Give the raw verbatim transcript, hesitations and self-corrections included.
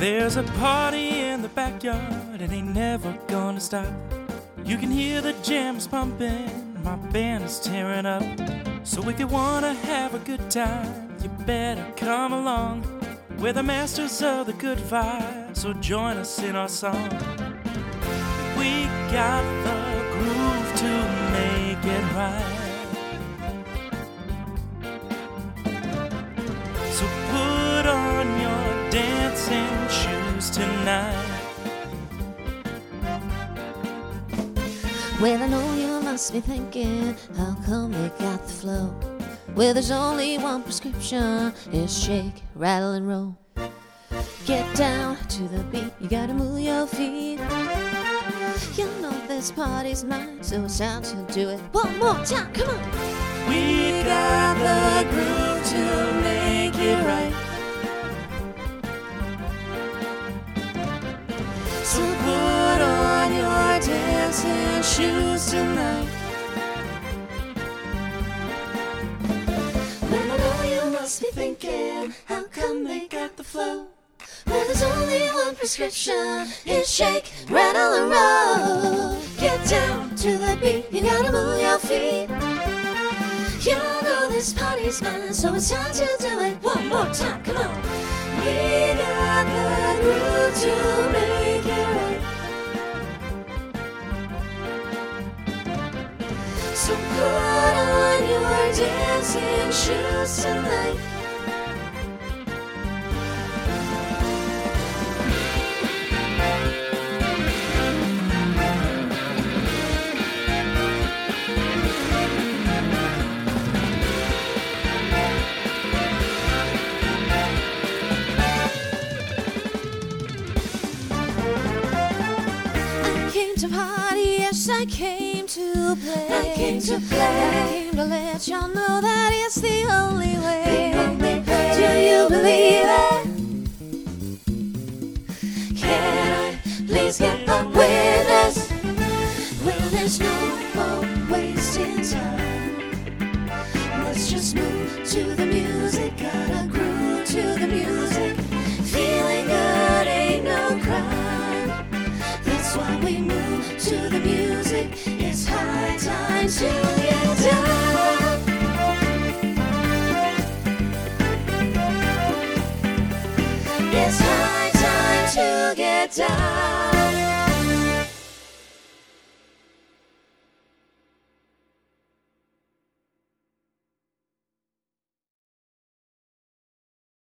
There's a party in the backyard, it ain't never gonna stop. You can hear the jams pumping, my band is tearing up. So if you wanna have a good time, you better come along. We're the masters of the good vibe, so join us in our song. We got the groove to make it right. So put on your dancing shoes tonight. Well, I know you must be thinking, how come they got the flow? Well, there's only one prescription, it's shake, rattle, and roll. Get down to the beat, you gotta move your feet. You know this party's mine, so it's time to do it one more time, come on! We got the groove to make it right. So put on your dancing shoes tonight. Well, I know you must be thinking, how come they got the flow? Well, there's only one prescription, it's shake, rattle, and roll. Get down to the beat, you gotta move your feet. You know this party's mine, so it's time to do it one more time, come on. We got the groove to make it right. So put on your dancing shoes tonight. To party, yes, I came to play. I came to play. I came to let y'all know that it's the only way. The only way. Do you believe it? Can I please get a witness? Well, there's no more wasting time. Let's just move to the music. Gotta groove to the music. Feeling good ain't no crime. That's why we move to the music. It's high time to get down. It's high time to get down.